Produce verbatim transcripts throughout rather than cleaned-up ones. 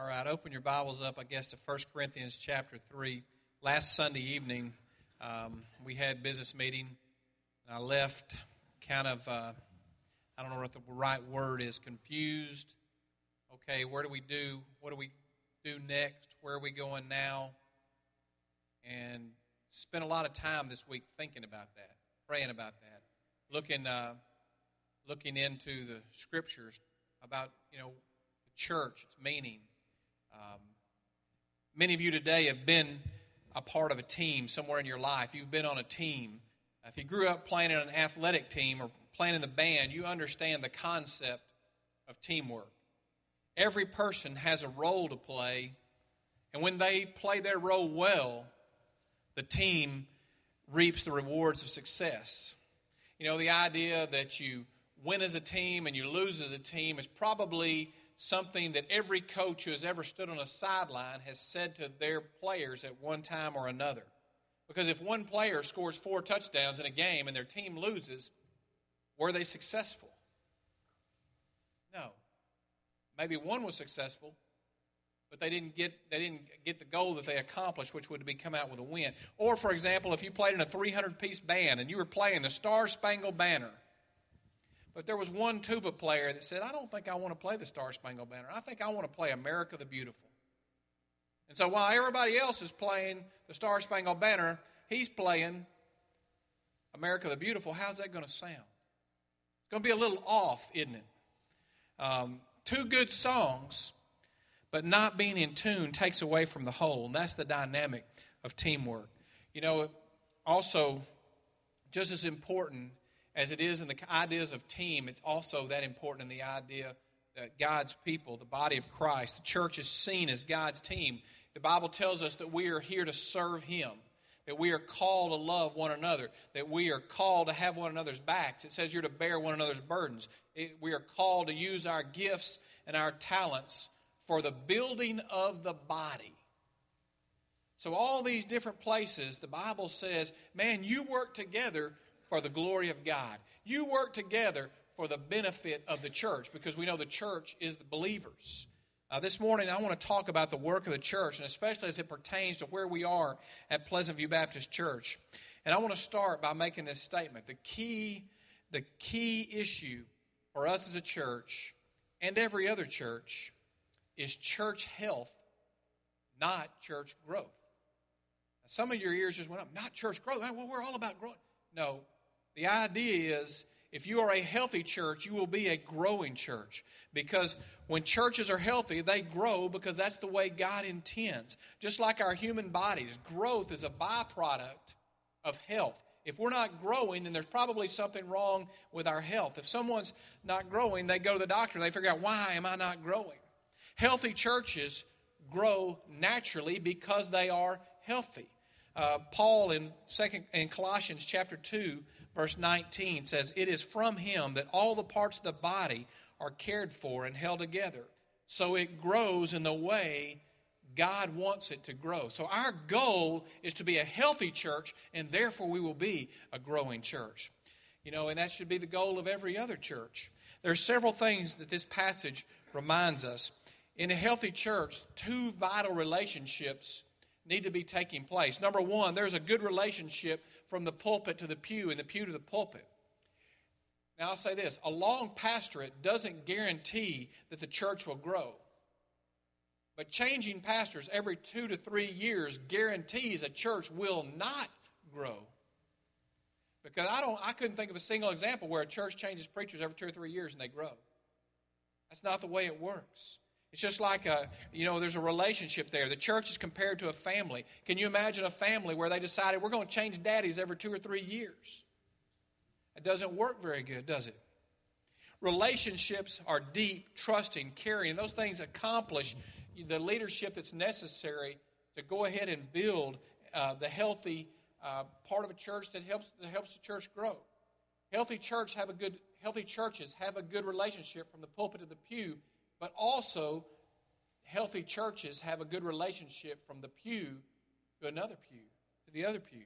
All right, open your Bibles up, I guess, to First Corinthians chapter three. Last Sunday evening, um, we had business meeting, and I left kind of, uh, I don't know what the right word is, confused. Okay, where do we do, what do we do next? Where are we going now? And spent a lot of time this week thinking about that, praying about that, looking, uh, looking into the Scriptures about, you know, the church, its meaning. Um, many of you today have been a part of a team somewhere in your life. You've been on a team. If you grew up playing in an athletic team or playing in the band, you understand the concept of teamwork. Every person has a role to play, and when they play their role well, the team reaps the rewards of success. You know, the idea that you win as a team and you lose as a team is probably something that every coach who has ever stood on a sideline has said to their players at one time or another. Because if one player scores four touchdowns in a game and their team loses, were they successful? No. Maybe one was successful, but they didn't get they didn't get the goal that they accomplished, which would be come out with a win. Or, for example, if you played in a three hundred piece band and you were playing the Star-Spangled Banner, but there was one tuba player that said, I don't think I want to play the Star-Spangled Banner. I think I want to play America the Beautiful. And so while everybody else is playing the Star-Spangled Banner, he's playing America the Beautiful. How's that going to sound? It's going to be a little off, isn't it? Um, two good songs, but not being in tune takes away from the whole. And that's the dynamic of teamwork. You know, also, just as important as it is in the ideas of team, it's also that important in the idea that God's people, the body of Christ, the church is seen as God's team. The Bible tells us that we are here to serve Him, that we are called to love one another, that we are called to have one another's backs. It says you're to bear one another's burdens. It, we are called to use our gifts and our talents for the building of the body. So all these different places, the Bible says, man, you work together for the glory of God. You work together for the benefit of the church, because we know the church is the believers. Uh, this morning I want to talk about the work of the church, and especially as it pertains to where we are at Pleasant View Baptist Church. And I want to start by making this statement. The key, the key issue for us as a church and every other church is church health, not church growth. Now, some of your ears just went up, not church growth. Well, we're all about growth. No. The idea is, if you are a healthy church, you will be a growing church. Because when churches are healthy, they grow because that's the way God intends. Just like our human bodies, growth is a byproduct of health. If we're not growing, then there's probably something wrong with our health. If someone's not growing, they go to the doctor and they figure out, why am I not growing? Healthy churches grow naturally because they are healthy. Uh, Paul in second in Colossians chapter two, verse nineteen says, it is from Him that all the parts of the body are cared for and held together, so it grows in the way God wants it to grow. So our goal is to be a healthy church, and therefore we will be a growing church. You know, and that should be the goal of every other church. There are several things that this passage reminds us. In a healthy church, two vital relationships need to be taking place. Number one, there's a good relationship from the pulpit to the pew and the pew to the pulpit. Now, I'll say this. A long pastorate doesn't guarantee that the church will grow. But changing pastors every two to three years guarantees a church will not grow. Because I don't, I couldn't think of a single example where a church changes preachers every two or three years and they grow. That's not the way it works. It's just like, a, you know, there's a relationship there. The church is compared to a family. Can you imagine a family where they decided we're going to change daddies every two or three years? It doesn't work very good, does it? Relationships are deep, trusting, caring, and those things accomplish the leadership that's necessary to go ahead and build uh, the healthy uh, part of a church that helps that helps the church grow. Healthy church have a good healthy churches have a good relationship from the pulpit to the pew. But also, healthy churches have a good relationship from the pew to another pew, to the other pews.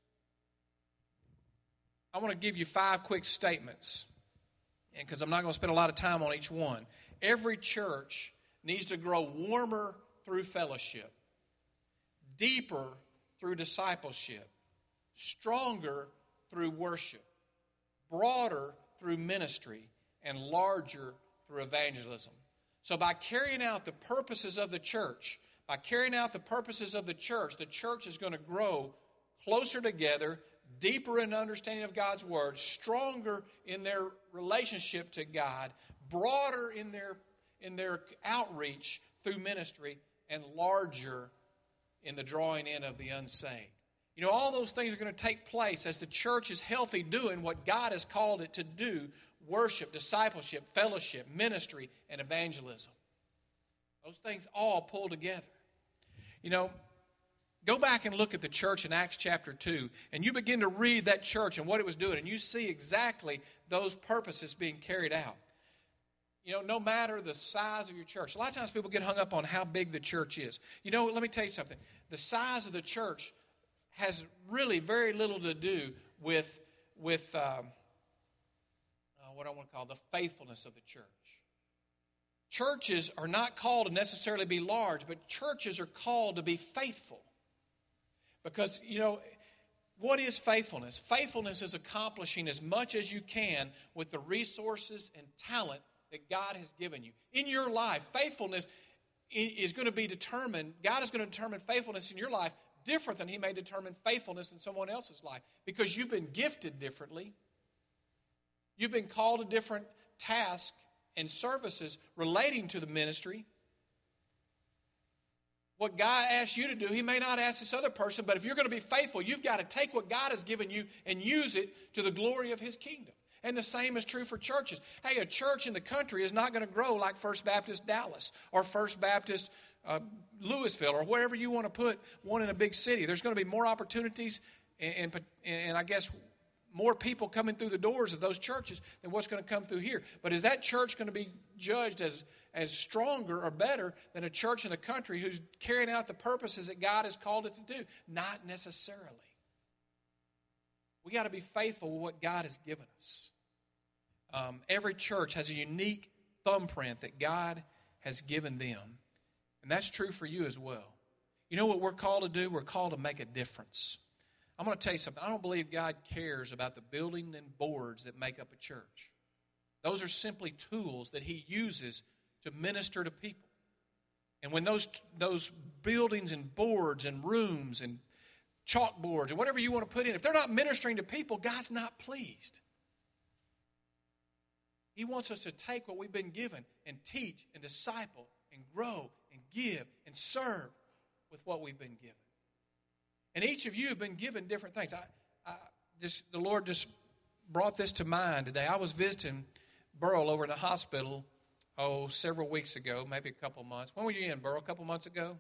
I want to give you five quick statements, because I'm not going to spend a lot of time on each one. Every church needs to grow warmer through fellowship, deeper through discipleship, stronger through worship, broader through ministry, and larger through evangelism. So by carrying out the purposes of the church, by carrying out the purposes of the church, the church is going to grow closer together, deeper in understanding of God's Word, stronger in their relationship to God, broader in their, in their outreach through ministry, and larger in the drawing in of the unsaved. You know, all those things are going to take place as the church is healthy doing what God has called it to do: worship, discipleship, fellowship, ministry, and evangelism. Those things all pull together. You know, go back and look at the church in Acts chapter two, and you begin to read that church and what it was doing, and you see exactly those purposes being carried out. You know, no matter the size of your church. A lot of times people get hung up on how big the church is. You know, let me tell you something. The size of the church has really very little to do with, with um, uh, what I want to call the faithfulness of the church. Churches are not called to necessarily be large, but churches are called to be faithful. Because, you know, what is faithfulness? Faithfulness is accomplishing as much as you can with the resources and talent that God has given you. In your life, faithfulness is going to be determined, God is going to determine faithfulness in your life different than He may determine faithfulness in someone else's life. Because you've been gifted differently. You've been called to different tasks and services relating to the ministry. What God asks you to do, He may not ask this other person, but if you're going to be faithful, you've got to take what God has given you and use it to the glory of His kingdom. And the same is true for churches. Hey, a church in the country is not going to grow like First Baptist Dallas or First Baptist uh, Louisville or wherever you want to put one in a big city. There's going to be more opportunities and, and, and I guess more people coming through the doors of those churches than what's going to come through here. But is that church going to be judged as, as stronger or better than a church in the country who's carrying out the purposes that God has called it to do? Not necessarily. We got to be faithful with what God has given us. Um, every church has a unique thumbprint that God has given them. And that's true for you as well. You know what we're called to do? We're called to make a difference. I'm going to tell you something. I don't believe God cares about the building and boards that make up a church. Those are simply tools that He uses to minister to people. And when those, those buildings and boards and rooms and chalkboards and whatever you want to put in, if they're not ministering to people, God's not pleased. He wants us to take what we've been given and teach and disciple and grow and give and serve with what we've been given. And each of you have been given different things. I, I just the Lord just brought this to mind today. I was visiting Burl over in the hospital, oh, several weeks ago, maybe a couple months. When were you in, Burl? A couple months ago?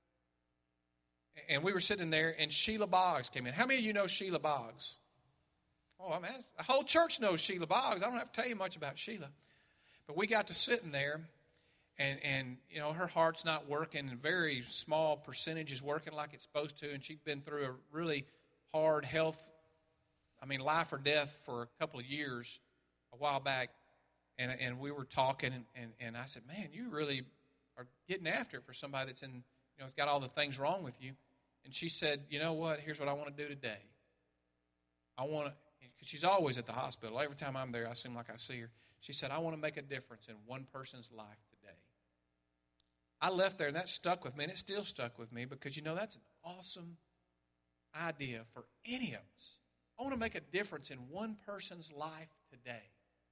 And we were sitting there, and Sheila Boggs came in. How many of you know Sheila Boggs? Oh, I mean, the whole church knows Sheila Boggs. I don't have to tell you much about Sheila. But we got to sitting there, and, and you know, her heart's not working. A very small percentage is working like it's supposed to, and she'd been through a really hard health, I mean, life or death for a couple of years a while back. And, and we were talking, and, and, and I said, man, you really are getting after it for somebody that's in, you know, got all the things wrong with you. And she said, you know what, here's what I want to do today. I want to, because she's always at the hospital. Every time I'm there, I seem like I see her. She said, I want to make a difference in one person's life today. I left there, and that stuck with me, and it still stuck with me because, you know, that's an awesome idea for any of us. I want to make a difference in one person's life today.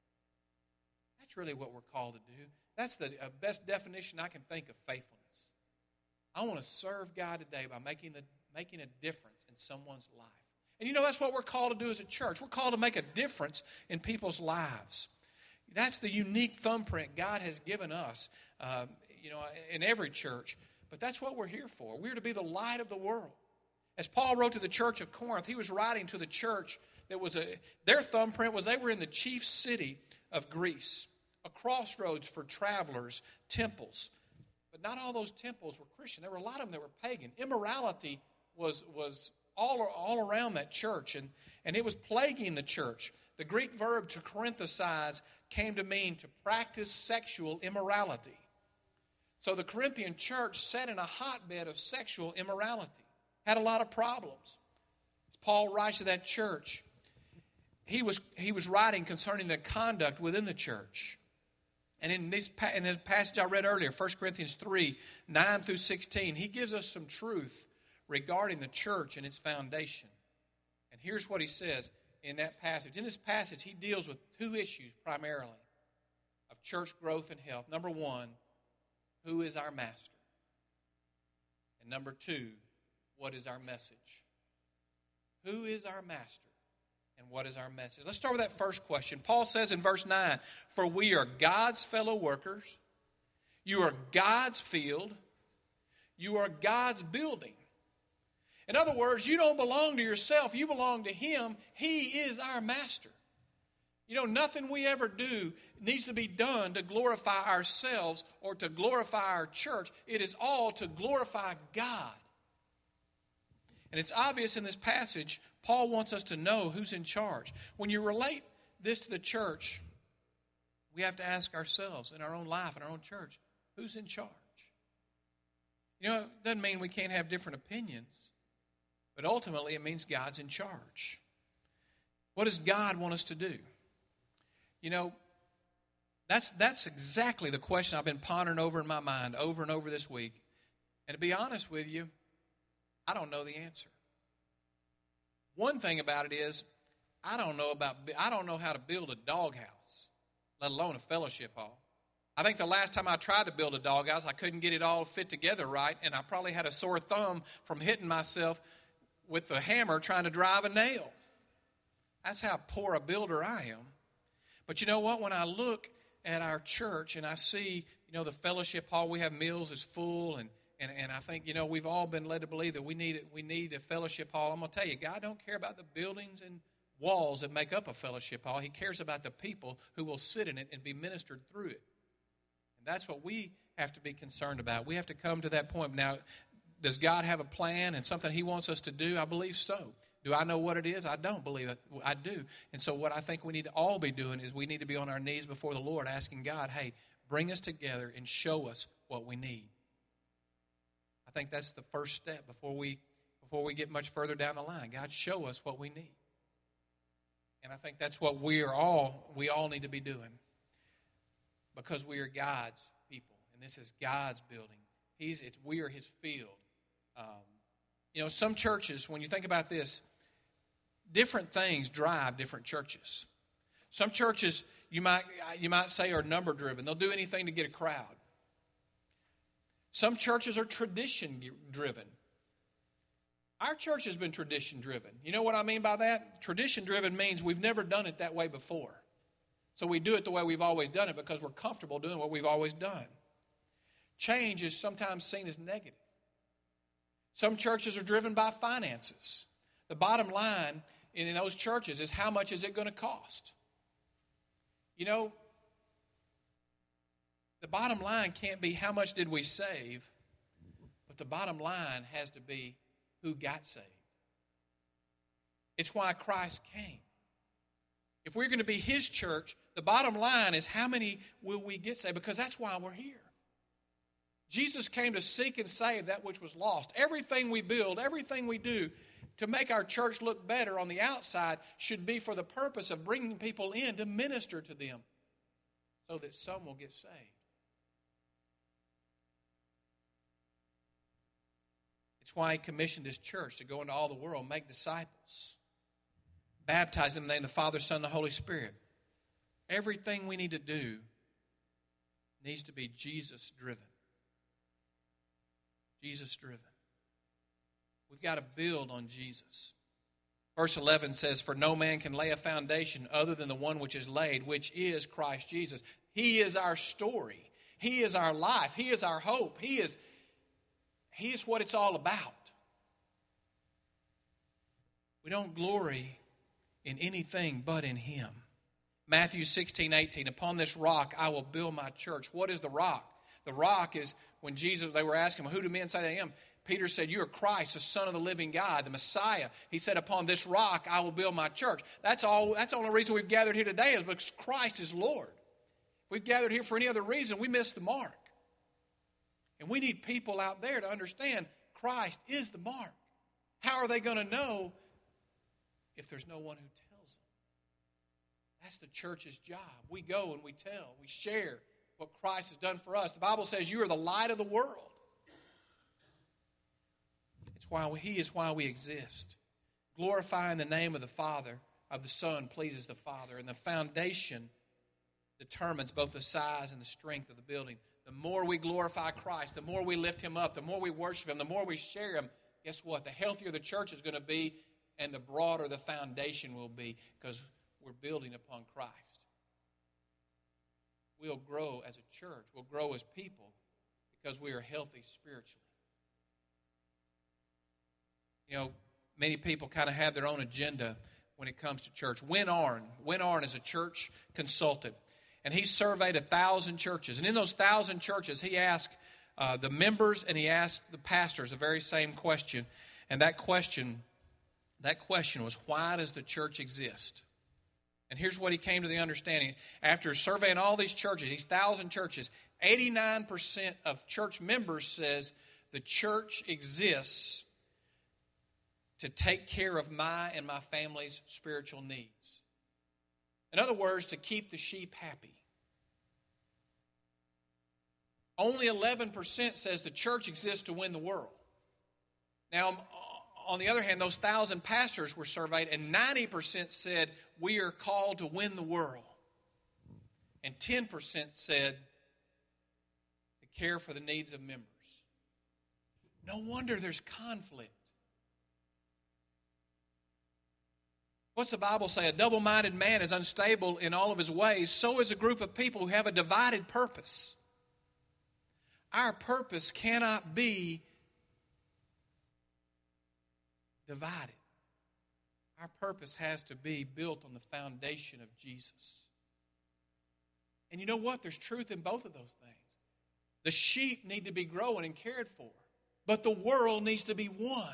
That's really what we're called to do. That's the uh, best definition I can think of faithfulness. I want to serve God today by making, the, making a difference in someone's life. And you know, that's what we're called to do as a church. We're called to make a difference in people's lives. That's the unique thumbprint God has given us, uh, you know, in every church. But that's what we're here for. We're to be the light of the world. As Paul wrote to the church of Corinth, he was writing to the church that was a, their thumbprint was they were in the chief city of Greece, a crossroads for travelers, temples. But not all those temples were Christian. There were a lot of them that were pagan. Immorality was was all, all around that church, and, and it was plaguing the church. The Greek verb to corinthicize came to mean to practice sexual immorality. So the Corinthian church sat in a hotbed of sexual immorality, had a lot of problems. As Paul writes to that church, he was, he was writing concerning the conduct within the church. And in this, in this passage I read earlier, First Corinthians three, nine through sixteen, he gives us some truth regarding the church and its foundation. And here's what he says in that passage. In this passage, he deals with two issues primarily of church growth and health. Number one, who is our master? And number two, what is our message? Who is our master? And what is our message? Let's start with that first question. Paul says in verse nine, for we are God's fellow workers. You are God's field. You are God's building. In other words, you don't belong to yourself. You belong to Him. He is our master. You know, nothing we ever do needs to be done to glorify ourselves or to glorify our church. It is all to glorify God. And it's obvious in this passage, Paul wants us to know who's in charge. When you relate this to the church, we have to ask ourselves in our own life, in our own church, who's in charge? You know, it doesn't mean we can't have different opinions, but ultimately it means God's in charge. What does God want us to do? You know, that's, that's exactly the question I've been pondering over in my mind over and over this week. And to be honest with you, I don't know the answer. One thing about it is, I don't know about I don't know how to build a doghouse, let alone a fellowship hall. I think the last time I tried to build a doghouse, I couldn't get it all fit together right, and I probably had a sore thumb from hitting myself with the hammer trying to drive a nail. That's how poor a builder I am. But you know what? When I look at our church and I see, you know, the fellowship hall, we have meals is full, and And, and I think, you know, we've all been led to believe that we need we need a fellowship hall. I'm going to tell you, God don't care about the buildings and walls that make up a fellowship hall. He cares about the people who will sit in it and be ministered through it. And that's what we have to be concerned about. We have to come to that point. Now, does God have a plan and something He wants us to do? I believe so. Do I know what it is? I don't believe it. I do. And so what I think we need to all be doing is we need to be on our knees before the Lord asking God, hey, bring us together and show us what we need. I think that's the first step before we before we get much further down the line. God, show us what we need. And I think that's what we are all we all need to be doing, because we are God's people, and this is God's building. He's it's we are His field. Um, you know, some churches, when you think about this, different things drive different churches. Some churches you might you might say are number driven. They'll do anything to get a crowd. Some churches are tradition-driven. Our church has been tradition-driven. You know what I mean by that? Tradition-driven means we've never done it that way before. So we do it the way we've always done it because we're comfortable doing what we've always done. Change is sometimes seen as negative. Some churches are driven by finances. The bottom line in those churches is how much is it going to cost? You know, the bottom line can't be how much did we save, but the bottom line has to be who got saved. It's why Christ came. If we're going to be His church, the bottom line is how many will we get saved, because that's why we're here. Jesus came to seek and save that which was lost. Everything we build, everything we do to make our church look better on the outside should be for the purpose of bringing people in to minister to them so that some will get saved. It's why He commissioned His church to go into all the world, make disciples, baptize them in the name of the Father, Son, and the Holy Spirit. Everything we need to do needs to be Jesus-driven. Jesus-driven. We've got to build on Jesus. Verse eleven says, for no man can lay a foundation other than the one which is laid, which is Christ Jesus. He is our story. He is our life. He is our hope. He is He is what it's all about. We don't glory in anything but in Him. Matthew sixteen, eighteen, upon this rock I will build my church. What is the rock? The rock is when Jesus, they were asking him, who do men say I am? Peter said, you are Christ, the Son of the living God, the Messiah. He said, upon this rock I will build my church. That's all. That's the only reason we've gathered here today is because Christ is Lord. If we've gathered here for any other reason, we missed the mark. we need people out there to understand Christ is the mark. How are they going to know if there's no one who tells them? That's the church's job. We go and we tell, we share what Christ has done for us. The Bible says you are the light of the world. It's why we, He is why we exist. Glorifying the name of the Father, of the Son, pleases the Father. And the foundation determines both the size and the strength of the building. The more we glorify Christ, the more we lift Him up, the more we worship Him, the more we share Him, guess what? The healthier the church is going to be, and the broader the foundation will be, because we're building upon Christ. We'll grow as a church. We'll grow as people because we are healthy spiritually. You know, many people kind of have their own agenda when it comes to church. Win Arn. Win Arn is a church consultant. And he surveyed a thousand churches. And in those thousand churches, he asked uh, the members and he asked the pastors the very same question. And that question, that question was, why does the church exist? And here's what he came to the understanding. After surveying all these churches, these thousand churches, eighty-nine percent of church members says the church exists to take care of my and my family's spiritual needs. In other words, to keep the sheep happy. Only eleven percent says the church exists to win the world. Now, on the other hand, those thousand pastors were surveyed, and ninety percent said we are called to win the world. And ten percent said to care for the needs of members. No wonder there's conflict. What's the Bible say? A double-minded man is unstable in all of his ways. So is a group of people who have a divided purpose. Our purpose cannot be divided. Our purpose has to be built on the foundation of Jesus. And you know what? There's truth in both of those things. The sheep need to be growing and cared for, but the world needs to be won.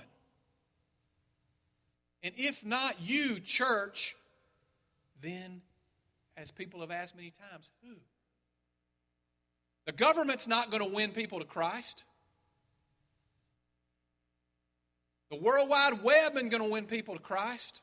And if not you, church, then, as people have asked many times, who? The government's not going to win people to Christ. The World Wide Web isn't going to win people to Christ.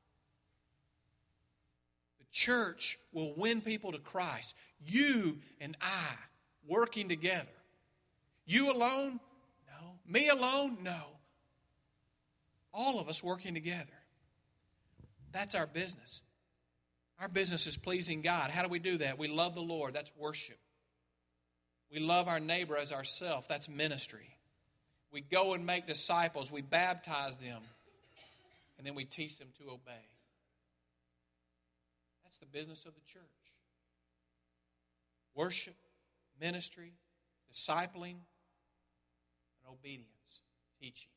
The church will win people to Christ. You and I working together. You alone? No. Me alone? No. All of us working together. That's our business. Our business is pleasing God. How do we do that? We love the Lord. That's worship. We love our neighbor as ourselves. That's ministry. We go and make disciples. We baptize them. And then we teach them to obey. That's the business of the church. Worship, ministry, discipling, and obedience, teaching.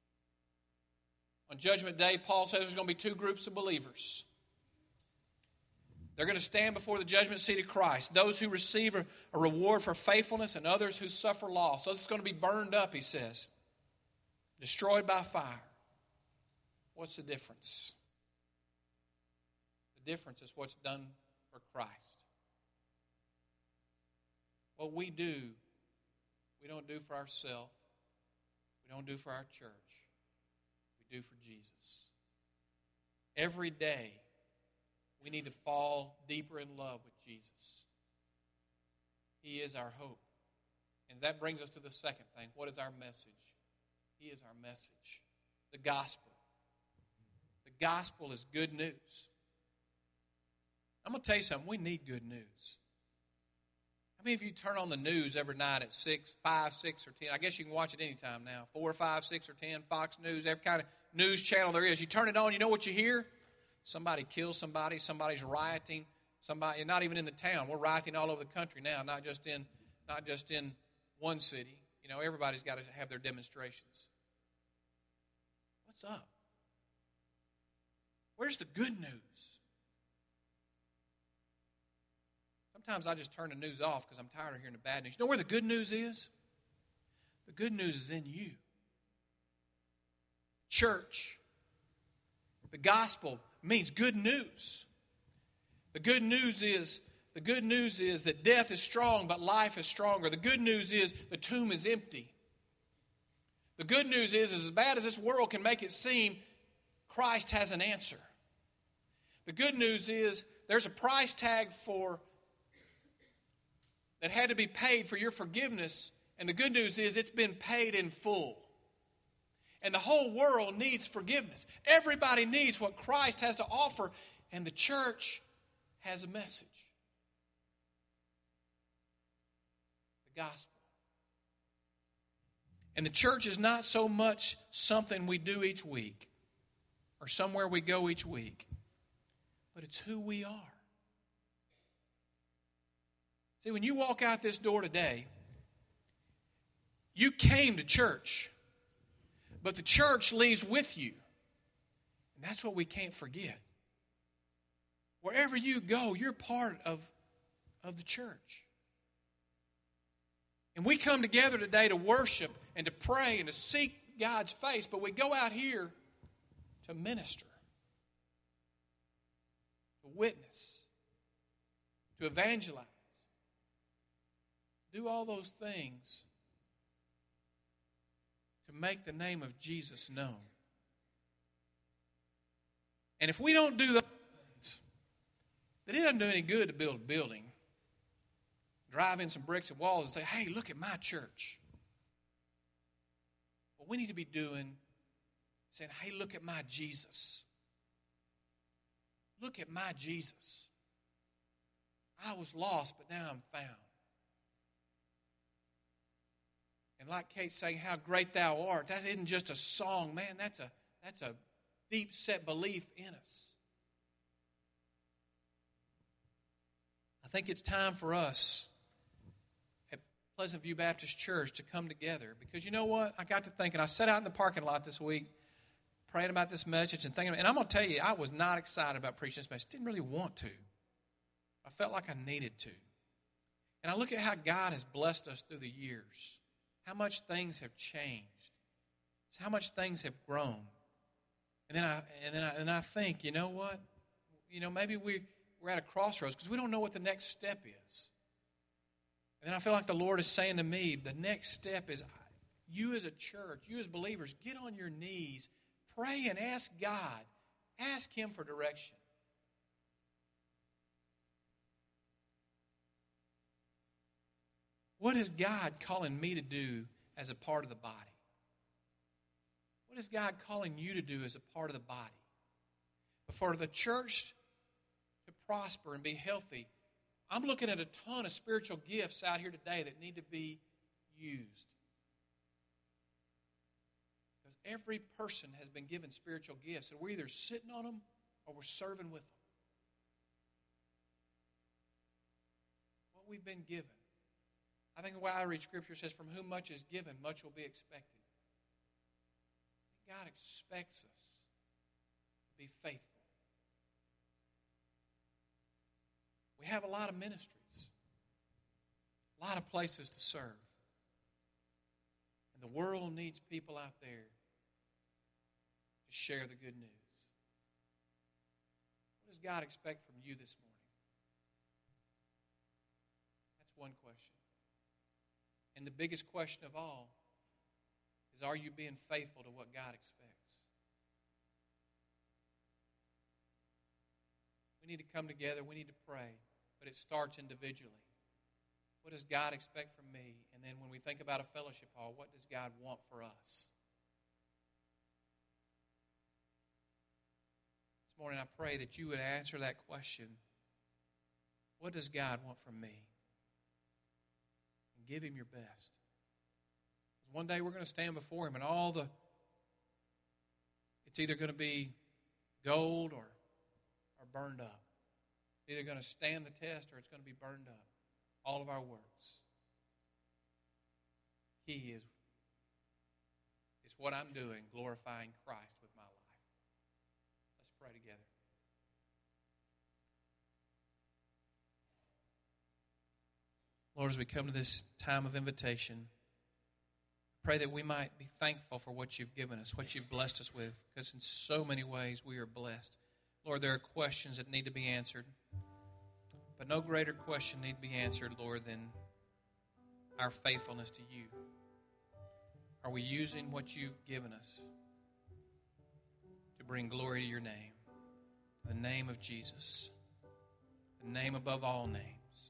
On Judgment Day, Paul says there's going to be two groups of believers. They're going to stand before the judgment seat of Christ. Those who receive a, a reward for faithfulness and others who suffer loss. Those it's going to be burned up, he says. Destroyed by fire. What's the difference? The difference is what's done for Christ. What we do, we don't do for ourselves. We don't do for our church. We do for Jesus. Every day, we need to fall deeper in love with Jesus. He is our hope. And that brings us to the second thing. What is our message? He is our message. The gospel. The gospel is good news. I'm going to tell you something. We need good news. How many of you turn on the news every night at six, five, six, or ten? I guess you can watch it anytime now. four, five, six, or ten, Fox News, every kind of news channel there is. You turn it on, you know what you hear? Somebody kills somebody, somebody's rioting, somebody, and not even in the town. We're rioting all over the country now, not just in, not just in one city. You know, everybody's got to have their demonstrations. What's up? Where's the good news? Sometimes I just turn the news off because I'm tired of hearing the bad news. You know where the good news is? The good news is in you. Church. The gospel means good news. The good news is the good news is that death is strong, but life is stronger. The good news is the tomb is empty. The good news is, as bad as this world can make it seem, Christ has an answer. The good news is there's a price tag for that had to be paid for your forgiveness, and the good news is it's been paid in full. And the whole world needs forgiveness. Everybody needs what Christ has to offer, and the church has a message. The gospel. And the church is not so much something we do each week or somewhere we go each week, but it's who we are. See, when you walk out this door today, you came to church, but the church leaves with you. And that's what we can't forget. Wherever you go, you're part of, of the church. And we come together today to worship and to pray and to seek God's face, but we go out here to minister, to witness, to evangelize, do all those things to make the name of Jesus known. And if we don't do those things, then it doesn't do any good to build a building, drive in some bricks and walls and say, hey, look at my church. What we need to be doing is saying, hey, look at my Jesus. Look at my Jesus. I was lost, but now I'm found. And like Kate's saying, how great thou art, that isn't just a song. Man, that's a, that's a deep-set belief in us. I think it's time for us at Pleasant View Baptist Church to come together. Because you know what? I got to thinking. I sat out in the parking lot this week praying about this message and thinking. And I'm going to tell you, I was not excited about preaching this message. Didn't really want to. I felt like I needed to. And I look at how God has blessed us through the years. How much things have changed. How much things have grown. And then I and then I, and I think, you know what? You know, maybe we, we're at a crossroads because we don't know what the next step is. And then I feel like the Lord is saying to me, the next step is you as a church, you as believers, get on your knees, pray and ask God. Ask Him for direction. What is God calling me to do as a part of the body? What is God calling you to do as a part of the body? But for the church to prosper and be healthy, I'm looking at a ton of spiritual gifts out here today that need to be used. Because every person has been given spiritual gifts, and we're either sitting on them or we're serving with them. What we've been given. I think the way I read Scripture says, from whom much is given, much will be expected. God expects us to be faithful. We have a lot of ministries, a lot of places to serve. And the world needs people out there to share the good news. What does God expect from you this morning? That's one question. And the biggest question of all is, are you being faithful to what God expects? We need to come together. We need to pray. But it starts individually. What does God expect from me? And then when we think about a fellowship hall, what does God want for us? This morning I pray that you would answer that question. What does God want from me? Give Him your best. One day we're going to stand before Him and all the, it's either going to be gold or, or burned up. It's either going to stand the test or it's going to be burned up. All of our works. Key is, it's what I'm doing, glorifying Christ with my life. Let's pray together. Lord, as we come to this time of invitation, pray that we might be thankful for what You've given us, what You've blessed us with, because in so many ways we are blessed. Lord, there are questions that need to be answered. But But no greater question need be answered, Lord, than our faithfulness to you. Are we using what you've given us to bring glory to your name? The name of Jesus. The name above all names.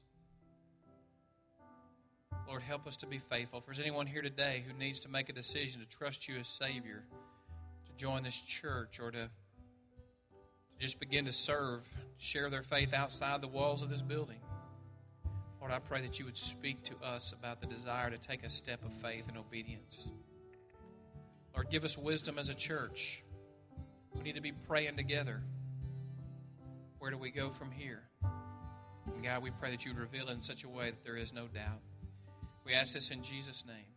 Lord, help us to be faithful. If there's anyone here today who needs to make a decision to trust you as Savior, to join this church, or to, to just begin to serve, share their faith outside the walls of this building, Lord, I pray that you would speak to us about the desire to take a step of faith and obedience. Lord, give us wisdom as a church. We need to be praying together. Where do we go from here? And God, we pray that you would reveal it in such a way that there is no doubt. We ask this in Jesus' name.